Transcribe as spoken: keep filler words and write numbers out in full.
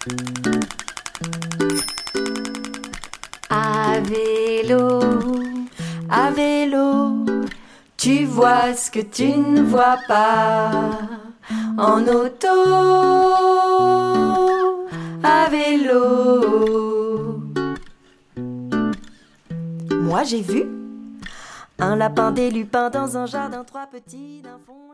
À vélo, à vélo, tu vois ce que tu ne vois pas. En auto, à vélo. Moi j'ai vu un lapin, des lupins dans un jardin, trois petits d'un fond.